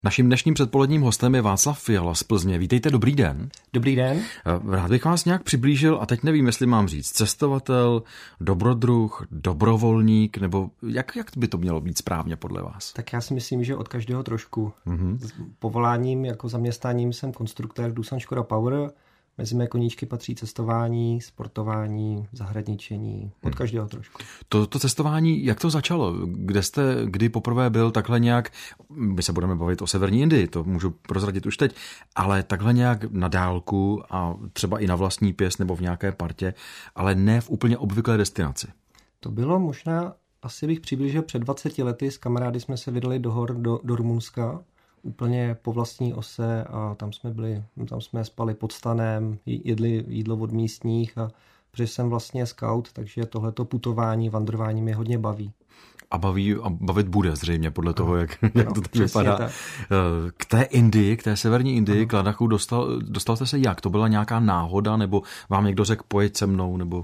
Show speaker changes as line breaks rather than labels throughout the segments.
Naším dnešním předpoledním hostem je Václav Fiala z Plzně. Vítejte, dobrý den.
Dobrý den.
Rád bych vás nějak přiblížil, a teď nevím, jestli mám říct cestovatel, dobrodruh, dobrovolník, nebo jak by to mělo být správně podle vás?
Tak já si myslím, že od každého trošku. Povoláním jako zaměstnáním jsem konstruktér Doosan Škoda Power. Mezi mé koníčky patří cestování, sportování, zahradničení, od každého trošku.
To cestování, jak to začalo? Kdy poprvé byl takhle nějak, my se budeme bavit o severní Indii, to můžu prozradit už teď, ale takhle nějak na dálku a třeba i na vlastní pěst nebo v nějaké partě, ale ne v úplně obvyklé destinaci.
To bylo možná, asi bych přiblížil před 20 lety, s kamarády jsme se vydali do hor, do Rumunska, úplně po vlastní ose a tam jsme spali pod stanem, jedli jídlo od místních a protože jsem vlastně scout, takže tohleto putování, vandrování mě hodně baví.
A bavit bude zřejmě podle toho, jak to tak vypadá.
Tak.
K té Indii, k té severní Indii, k Ladachu, dostal jste se jak? To byla nějaká náhoda, nebo vám někdo řekl pojď se mnou, nebo?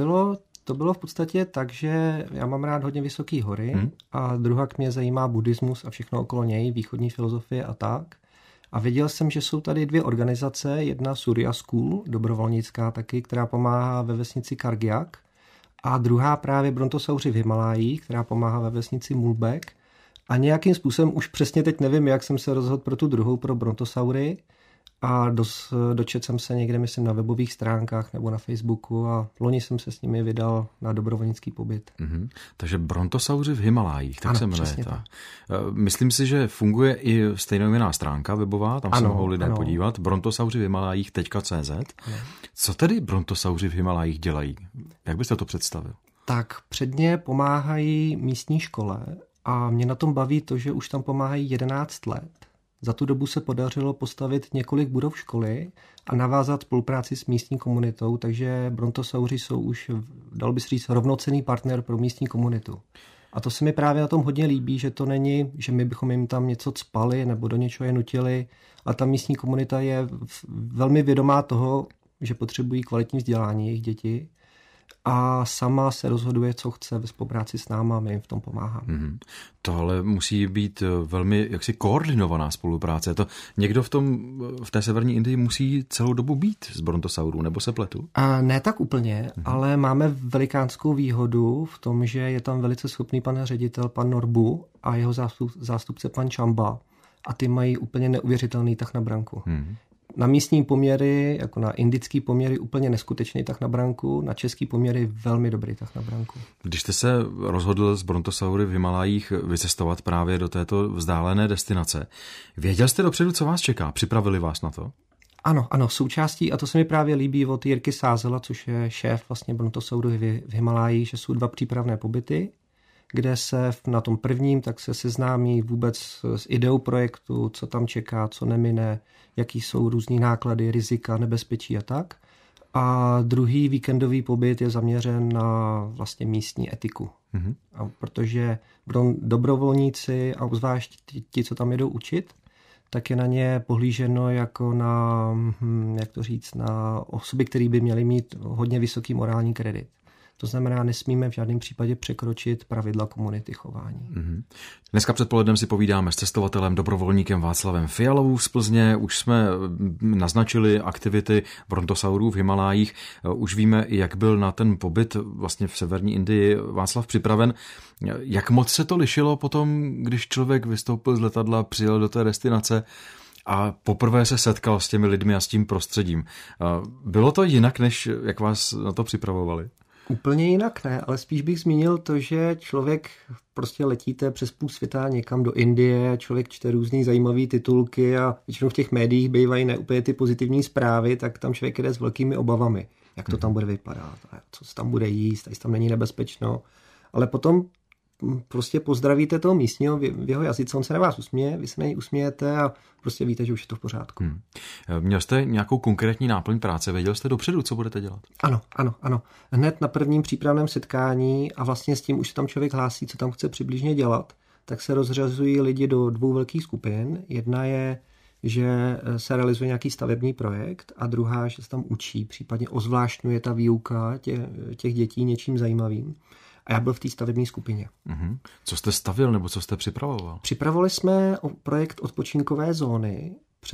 To bylo v podstatě tak, že já mám rád hodně vysoké hory a druhak mě zajímá buddhismus a všechno okolo něj, východní filozofie a tak. A věděl jsem, že jsou tady dvě organizace, jedna Surya School, dobrovolnická taky, která pomáhá ve vesnici Kargiak, a druhá právě Brontosauři v Himalájích, která pomáhá ve vesnici Mulbek. A nějakým způsobem, už přesně teď nevím, jak jsem se rozhodl pro tu druhou, pro Brontosaury, a dočetl jsem se někde, myslím, na webových stránkách nebo na Facebooku a loni jsem se s nimi vydal na dobrovolnický pobyt.
Takže Brontosauři v Himalájích, tak
ano,
se jmenuje.
Tak.
Myslím si, že funguje i stejnojmenná stránka webová, tam se mohou lidé podívat, brontosauři v Himalájích.cz. Co tedy Brontosauři v Himalájích dělají? Jak byste to představil?
Tak předně pomáhají místní škole a mě na tom baví to, že už tam pomáhají 11 let. Za tu dobu se podařilo postavit několik budov školy a navázat spolupráci s místní komunitou, takže Brontosauři jsou už, dal by se říct, rovnocenný partner pro místní komunitu. A to se mi právě na tom hodně líbí, že to není, že my bychom jim tam něco cpali nebo do něčeho je nutili, ale ta místní komunita je velmi vědomá toho, že potřebují kvalitní vzdělání jejich děti a sama se rozhoduje, co chce ve spolupráci s náma, my jim v tom pomáháme.
Tohle musí být velmi jaksi koordinovaná spolupráce. To někdo v té severní Indii musí celou dobu být z Brontosaurů, nebo se pletu?
A ne tak úplně, ale máme velikánskou výhodu v tom, že je tam velice schopný pan ředitel, pan Norbu a jeho zástupce pan Chamba a ty mají úplně neuvěřitelný tah na branku. Na místní poměry, jako na indický poměry, úplně neskutečný tah na branku, na český poměry velmi dobrý tah na branku. Když
jste se rozhodl z Brontosaury v Himalájích vycestovat právě do této vzdálené destinace, věděl jste dopředu, co vás čeká? Připravili vás na to?
Ano, součástí, a to se mi právě líbí od Jirky Sázela, což je šéf vlastně Brontosaury v Himalájích, že jsou 2 přípravné pobyty, kde se na tom prvním tak se seznámí vůbec s ideou projektu, co tam čeká, co nemine, jaký jsou různý náklady, rizika, nebezpečí a tak. A druhý víkendový pobyt je zaměřen na vlastně místní etiku. A protože dobrovolníci, a obzvlášť ti, co tam jedou učit, tak je na ně pohlíženo jako na, na osoby, které by měly mít hodně vysoký morální kredit. To znamená, nesmíme v žádném případě překročit pravidla komunity chování.
Dneska předpolednem si povídáme s cestovatelem, dobrovolníkem Václavem Fialou z Plzně. Už jsme naznačili aktivity Brontosaurů v Himalájích. Už víme, jak byl na ten pobyt vlastně v severní Indii Václav připraven. Jak moc se to lišilo potom, když člověk vystoupil z letadla, přijel do té destinace a poprvé se setkal s těmi lidmi a s tím prostředím? Bylo to jinak, než jak vás na to připravovali?
Úplně jinak ne, ale spíš bych zmínil to, že člověk prostě letíte přes půl světa někam do Indie, člověk čte různý zajímavý titulky a většinou v těch médiích bývají ne úplně ty pozitivní zprávy, tak tam člověk jde s velkými obavami, jak to tam bude vypadat, co se tam bude jíst, jestli tam není nebezpečno, ale potom prostě pozdravíte toho místního v jeho jazyce, on se na vás usměje, vy se na něj usmějete a prostě víte, že už je to v pořádku.
Měl jste nějakou konkrétní náplň práce? Věděl jste dopředu, co budete dělat?
Ano. Hned na prvním přípravném setkání a vlastně s tím už se tam člověk hlásí, co tam chce přibližně dělat, tak se rozřazují lidi do 2 velkých skupin. Jedna je, že se realizuje nějaký stavební projekt a druhá, že se tam učí, případně ozvláštňuje ta výuka těch dětí něčím zajímavým. a já byl v té stavební skupině.
Co jste stavěl nebo co jste připravoval?
Připravovali jsme projekt odpočinkové zóny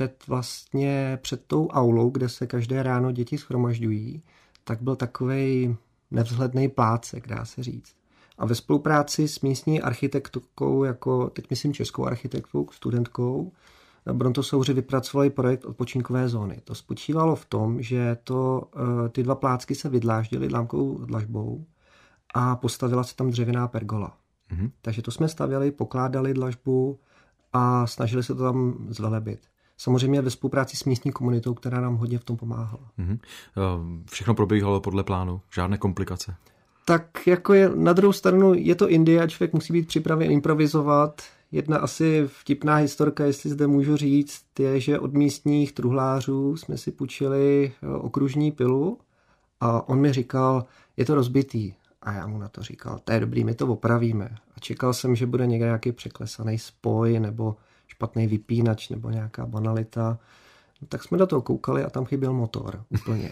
před tou aulou, kde se každé ráno děti shromažďují, tak byl takovej nevzhlednej plácek, dá se říct. A ve spolupráci s místní architektkou, jako teď myslím českou architektkou, studentkou, Brontosouři vypracovali projekt odpočinkové zóny. To spočívalo v tom, že ty dva plácky se vydláždily dlámkovou dlažbou a postavila se tam dřevěná pergola. Takže to jsme stavěli, pokládali dlažbu a snažili se to tam zvelebit. Samozřejmě ve spolupráci s místní komunitou, která nám hodně v tom pomáhala.
Všechno probíhalo podle plánu, žádné komplikace?
Tak jako na druhou stranu je to Indie a člověk musí být připraven improvizovat. Jedna asi vtipná historka, jestli zde můžu říct, je, že od místních truhlářů jsme si půjčili okružní pilu a on mi říkal, je to rozbitý. A já mu na to říkal, to je dobrý, my to opravíme. A čekal jsem, že bude někde nějaký překlesaný spoj nebo špatný vypínač nebo nějaká banalita. No, tak jsme do toho koukali a tam chyběl motor úplně.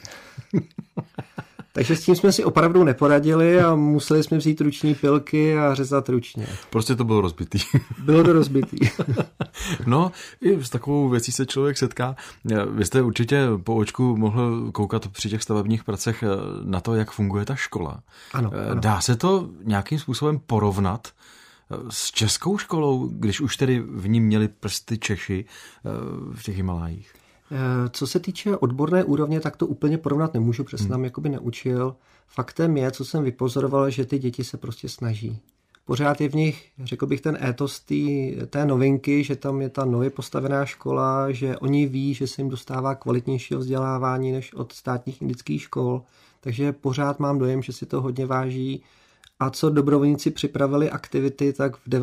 Takže s tím jsme si opravdu neporadili a museli jsme vzít ruční pilky a řezat ručně.
Prostě to bylo rozbitý.
Bylo to rozbitý.
No, i s takovou věcí se člověk setká. Vy jste určitě po očku mohl koukat při těch stavebních pracech na to, jak funguje ta škola.
Ano.
Dá se to nějakým způsobem porovnat s českou školou, když už tedy v ní měli prsty Češi v těch Himalájích?
Co se týče odborné úrovně, tak to úplně porovnat nemůžu, protože jsem tam jakoby neučil. Faktem je, co jsem vypozoroval, že ty děti se prostě snaží. Pořád je v nich, řekl bych, ten étos té novinky, že tam je ta nově postavená škola, že oni ví, že se jim dostává kvalitnějšího vzdělávání než od státních indických škol. Takže pořád mám dojem, že si to hodně váží. A co dobrovolníci připravili aktivity, tak v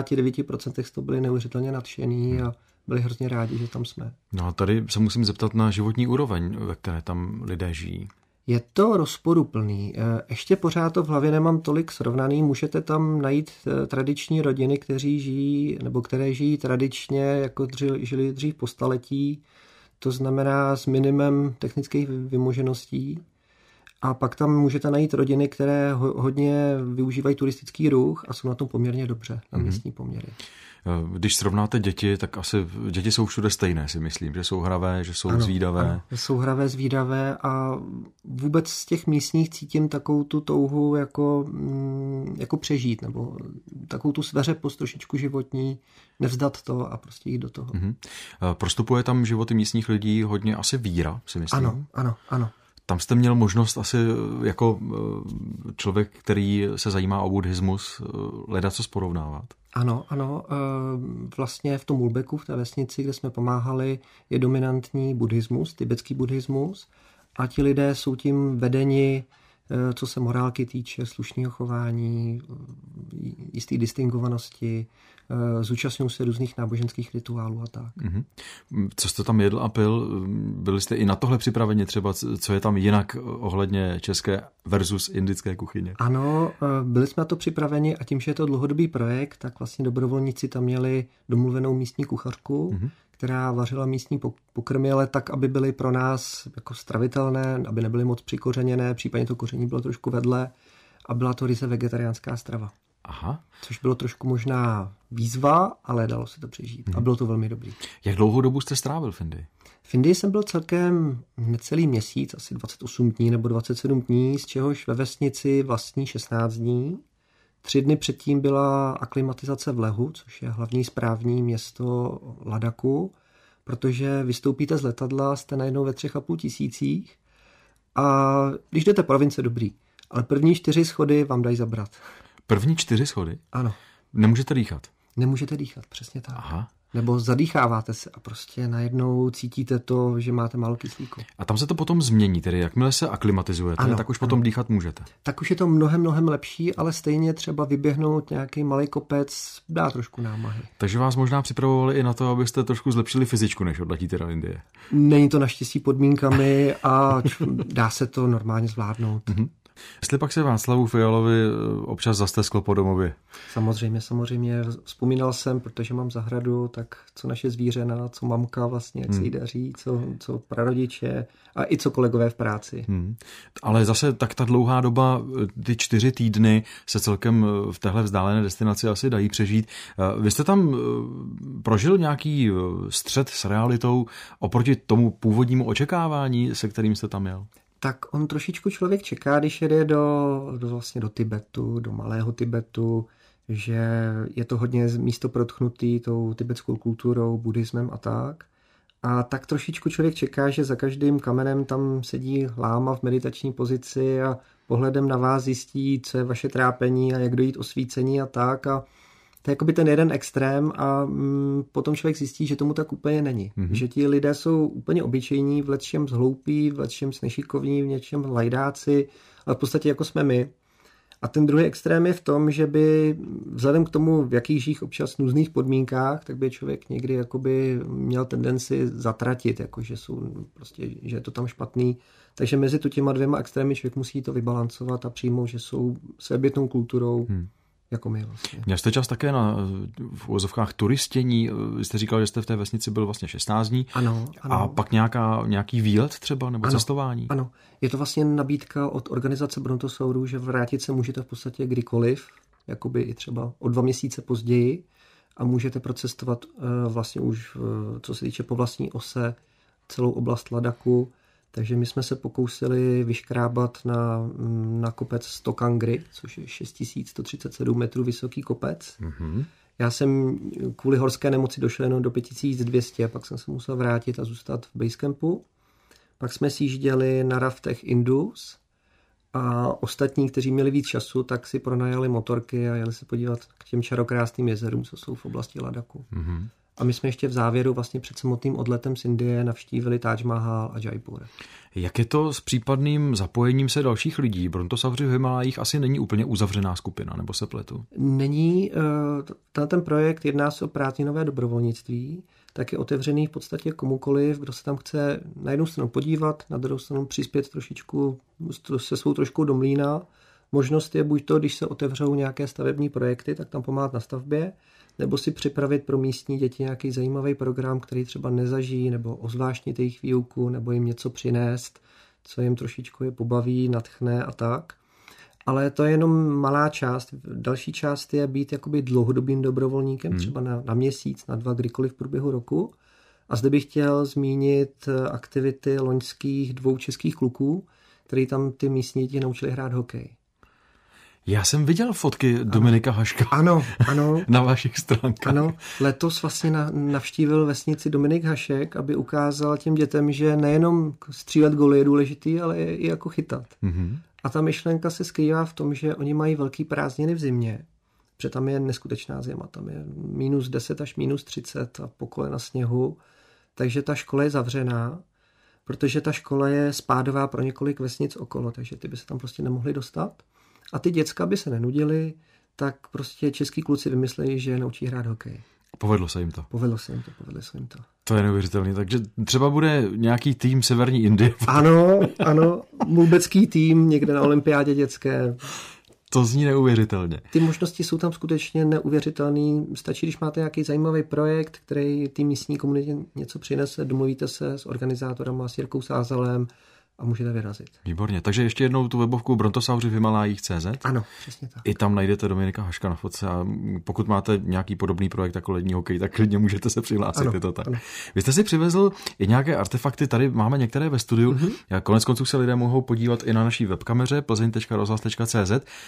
99% to byli neuvěřitelně nadšený a byli hrozně rádi, že tam jsme.
No a tady se musím zeptat na životní úroveň, ve které tam lidé žijí.
Je to rozporuplný. Ještě pořád to v hlavě nemám tolik srovnaný. Můžete tam najít tradiční rodiny, které žijí tradičně, jako žili dřív po staletí. To znamená s minimem technických vymožeností. A pak tam můžete najít rodiny, které hodně využívají turistický ruch a jsou na tom poměrně dobře, na místní poměry.
Když srovnáte děti, tak asi děti jsou všude stejné, si myslím, že jsou hravé, že jsou zvídavé.
Ano, jsou hravé, zvídavé a vůbec z těch místních cítím takovou tu touhu jako přežít, nebo takovou tu sveřepost trošičku životní, nevzdat to a prostě jít do toho.
Prostupuje tam životy místních lidí hodně asi víra, si myslím.
Ano.
Tam jste měl možnost asi jako člověk, který se zajímá o buddhismus, ledacos porovnávat.
Ano. Vlastně v tom Ulbeku, v té vesnici, kde jsme pomáhali, je dominantní buddhismus, tibetský buddhismus a ti lidé jsou tím vedeni, co se morálky týče, slušného chování, jisté distingovanosti, zúčastňují se různých náboženských rituálů a tak.
Co jste tam jedl a pil? Byli jste i na tohle připraveni třeba, co je tam jinak ohledně české versus indické kuchyně?
Ano, byli jsme na to připraveni a tím, že je to dlouhodobý projekt, tak vlastně dobrovolníci tam měli domluvenou místní kuchařku, která vařila místní pokrmy, ale tak, aby byly pro nás jako stravitelné, aby nebyly moc přikořeněné, případně to koření bylo trošku vedle a byla to ryze vegetariánská strava.
Aha.
Což bylo trošku možná výzva, ale dalo se to přežít. A bylo to velmi dobrý.
Jak dlouhou dobu jste strávil v Indii?
V Indii jsem byl celkem necelý měsíc, asi 28 dní nebo 27 dní, z čehož ve vesnici vlastní 16 dní. 3 dny předtím byla aklimatizace v Lehu, což je hlavní správní město Ladaku, protože vystoupíte z letadla, jste najednou ve 3,5 tisících a když jdete province, dobrý, ale první 4 schody vám dají zabrat.
První 4 schody?
Ano.
Nemůžete dýchat?
Nemůžete dýchat, přesně tak.
Aha.
Nebo zadýcháváte se a prostě najednou cítíte to, že máte málo kyslíku.
A tam se to potom změní, tedy jakmile se aklimatizujete, tak už potom dýchat můžete.
Tak už je to mnohem lepší, ale stejně třeba vyběhnout nějaký malý kopec dá trošku námahy.
Takže vás možná připravovali i na to, abyste trošku zlepšili fyzičku, než odletíte do Indie.
Není to naštěstí podmínkami a dá se to normálně zvládnout.
Jestli pak se Václavu Fialovi občas zastesklo po domově?
Samozřejmě. Vzpomínal jsem, protože mám zahradu, tak co naše zvířena, co mamka vlastně, jak se jí daří, co prarodiče a i co kolegové v práci.
Ale zase tak ta dlouhá doba, ty 4 týdny se celkem v téhle vzdálené destinaci asi dají přežít. Vy jste tam prožil nějaký střet s realitou oproti tomu původnímu očekávání, se kterým jste tam jel?
Tak on trošičku člověk čeká, když jede do Tibetu, do malého Tibetu, že je to hodně místo protchnutý tou tibetskou kulturou, buddhismem a tak. A tak trošičku člověk čeká, že za každým kamenem tam sedí láma v meditační pozici a pohledem na vás zjistí, co je vaše trápení a jak dojít osvícení a tak. A to je jakoby ten jeden extrém a potom člověk zjistí, že tomu tak úplně není. Že ti lidé jsou úplně obyčejní, v lecčem hloupí, v lecčem nešikovní, v něčem lajdáci, ale v podstatě jako jsme my. A ten druhý extrém je v tom, že by vzhledem k tomu, v jakých žijích občas nuzných podmínkách, tak by člověk někdy jakoby měl tendenci zatratit, jako že je to tam špatný. Takže mezi těma dvěma extrémy člověk musí to vybalancovat a přijmout, že jsou svébytnou kulturou, jako my vlastně.
Měl jste čas také v uvozovkách turistění. Vy jste říkal, že jste v té vesnici byl vlastně 16 dní.
Ano.
A pak nějaký výlet třeba nebo cestování?
Ano. Je to vlastně nabídka od organizace Brontosaurů, že vrátit se můžete v podstatě kdykoliv, jakoby i třeba o 2 měsíce později a můžete procestovat vlastně už, co se týče po vlastní ose, celou oblast Ladaku. Takže my jsme se pokusili vyškrábat na kopec Stokangri, což je 6137 metrů vysoký kopec. Já jsem kvůli horské nemoci došel jenom do 5200, pak jsem se musel vrátit a zůstat v basecampu. Pak jsme sjížděli na raftech Indus a ostatní, kteří měli víc času, tak si pronajali motorky a jeli se podívat k těm čarokrásným jezerům, co jsou v oblasti Ladaku. A my jsme ještě v závěru vlastně před samotným odletem z Indie navštívili Taj Mahal a Jaipur.
Jak je to s případným zapojením se dalších lidí? Brontosauři v Himalajích asi není úplně uzavřená skupina, nebo se pletu?
Není. Ten projekt jedná se o prázdninové dobrovolnictví, tak je otevřený v podstatě komukoliv, kdo se tam chce na jednu stranu podívat, na druhou stranu přispět trošičku se svou troškou do mlýna. Možnost je buď to, když se otevřou nějaké stavební projekty, tak tam pomáhat na stavbě, nebo si připravit pro místní děti nějaký zajímavý program, který třeba nezažijí, nebo ozvláštnit jejich výuku, nebo jim něco přinést, co jim trošičku je pobaví, nadchne a tak. Ale to je jenom malá část. Další část je být jakoby dlouhodobým dobrovolníkem, třeba na měsíc, na 2, kdykoliv v průběhu roku. A zde bych chtěl zmínit aktivity loňských 2 českých kluků, který tam ty místní děti naučili hrát hokej.
Já jsem viděl fotky Dominika Haška.
Ano.
Na vašich stránkách.
Ano, letos vlastně navštívil vesnici Dominik Hašek, aby ukázal těm dětem, že nejenom střílet goly je důležitý, ale je i jako chytat. A ta myšlenka se skrývá v tom, že oni mají velký prázdniny v zimě, protože tam je neskutečná zima, tam je -10 až -30 a po kolena sněhu, takže ta škola je zavřená, protože ta škola je spádová pro několik vesnic okolo, takže ty by se tam prostě nemohli dostat. A ty děcka by se nenudili, tak prostě český kluci vymysleli, že naučí hrát hokej.
Povedlo se jim to.
Povedlo se jim to.
To je neuvěřitelné. Takže třeba bude nějaký tým Severní Indie.
Ano, mulbecký tým někde na olympiádě dětské.
To zní neuvěřitelně.
Ty možnosti jsou tam skutečně neuvěřitelné. Stačí, když máte nějaký zajímavý projekt, který tým místní komunitě něco přinese, domluvíte se s organizátorama, s Jirkou Sázelem a můžete vyrazit.
Výborně. Takže ještě jednou tu webovku Brontosauři v Himalajích.cz.
Ano, přesně tak.
I tam najdete Dominika Haška na fotce a pokud máte nějaký podobný projekt jako lední hokej, tak klidně můžete se přihlásit.
Ano,
je to tak.
Ano.
Vy jste si přivezl i nějaké artefakty, tady máme některé ve studiu. Konec konců se lidé mohou podívat i na naší webkameře plzeň.rozhlas.cz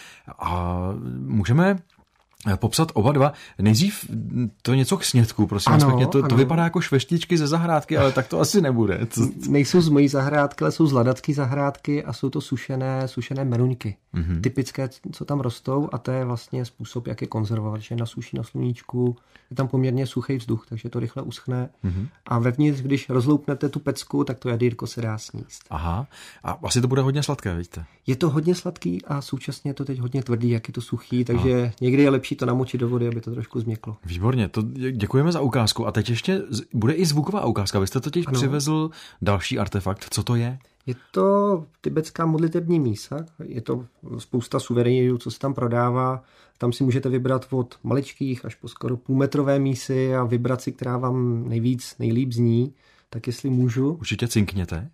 a můžeme popsat oba dva. Nejdřív to něco k snědku, prosím vás pěkně. To vypadá jako šveštičky ze zahrádky, ale tak to asi nebude.
Nejsou z mojí zahrádky, ale jsou z ladacké zahrádky a jsou to sušené meruňky. Typické, co tam rostou a to je vlastně způsob, jak je konzervovat, že nasuší na sluníčku. Je tam poměrně suchý vzduch, takže to rychle uschne. A vevnitř, když rozloupnete tu pecku, tak to jadýrko se dá sníst.
Aha. A asi to bude hodně sladké, vidíte?
Je to hodně sladký a současně je to teď hodně tvrdý, jak je to suchý, takže někdy je lepší to namočit do vody, aby to trošku změklo.
Výborně, to děkujeme za ukázku. A teď ještě bude i zvuková ukázka. Vy jste totiž přivezl další artefakt. Co to je?
Je to tibetská modlitební mísa, je to spousta suvenýrů, co se tam prodává. Tam si můžete vybrat od maličkých až po skoro půlmetrové mísy a vybrat si, která vám nejlíp zní. Tak jestli můžu.
Určitě cinkněte.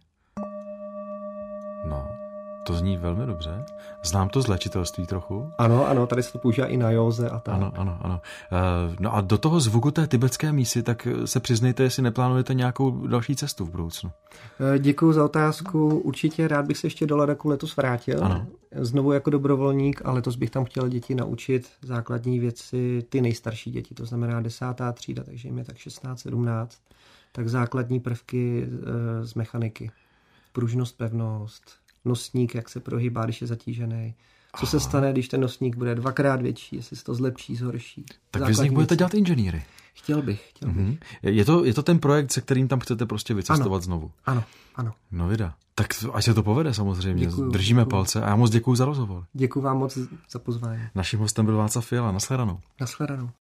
No, to zní velmi dobře. Znám to z léčitelství trochu.
Ano, tady se to používá i na józe a tak.
Ano. No a do toho zvuku té tibetské mísy, tak se přiznejte, jestli neplánujete nějakou další cestu v budoucnu.
Děkuji za otázku. Určitě rád bych se ještě do Ladaku letos vrátil.
Ano.
Znovu jako dobrovolník, ale letos bych tam chtěl děti naučit základní věci, ty nejstarší děti, to znamená 10. třída, takže jim je tak 16-17. Tak základní prvky z mechaniky. Pružnost, pevnost, nosník, jak se prohýbá, když je zatížený. Co se stane, když ten nosník bude 2x větší, jestli se to zlepší, zhorší.
Tak vy z nich budete dělat inženýry.
Chtěl bych.
Je to ten projekt, se kterým tam chcete prostě vycestovat znovu?
Ano.
No vida. Tak až se to povede samozřejmě. Držíme
děkuju.
Palce a já moc děkuju za rozhovor.
Děkuju vám moc za pozvání.
Naším hostem byl Václav Fiala. Nashledanou.
Nashledanou.